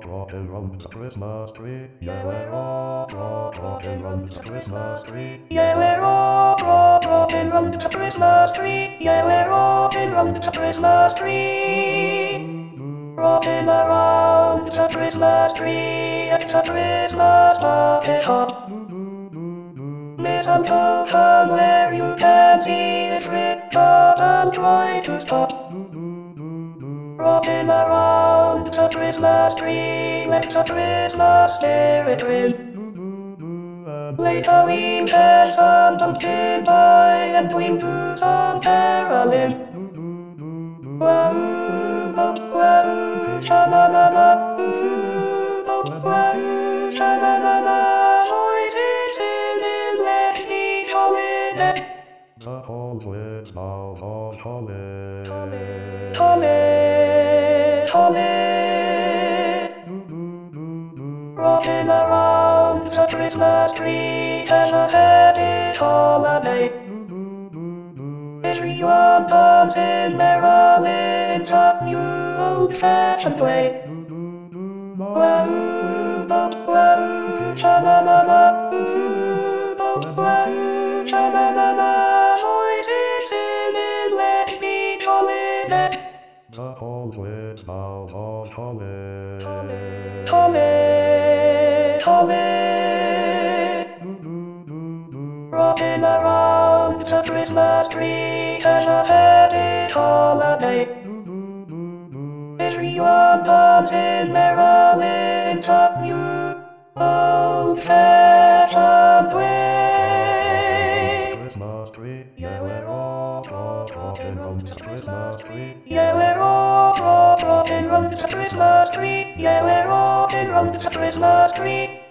rockin' round the Christmas tree. Yeah, we're all rockin' round the Christmas tree. Yeah, we're all rockin' round the Christmas tree. Yeah, we're rockin' round the Christmas tree. Rockin' around the Christmas tree at the Christmas market hop. Mistletoe hung where you can see it ripped up and try to stop. Rockin' around the Christmas tree, let the Christmas spirit ring. Later we had some pumpkin pie and twin to some caroling. Wahoo, wahoo, sha-la-la-la, wahoo, sha-la-la-la, voices singing, let's be holiday. The whole with bells on holly. Holly, holly, rockin' around the Christmas tree, have a happy holiday. Everyone comes in merrily, it's a new old-fashioned way. Wahoo, wahoo, sha-la-la-la, wahoo, sha-la-la-la, voices singing, let's be holiday. The whole with bells on holly. Holly, holly, rockin' around the Christmas tree, have a happy holiday. Everyone comes in merrily, it's a new old-fashioned way. Christmas tree. Yeah, we're all rockin' round the Christmas tree. Yeah, we're all rockin' round the Christmas tree. Yeah, we're rockin' round the Christmas tree.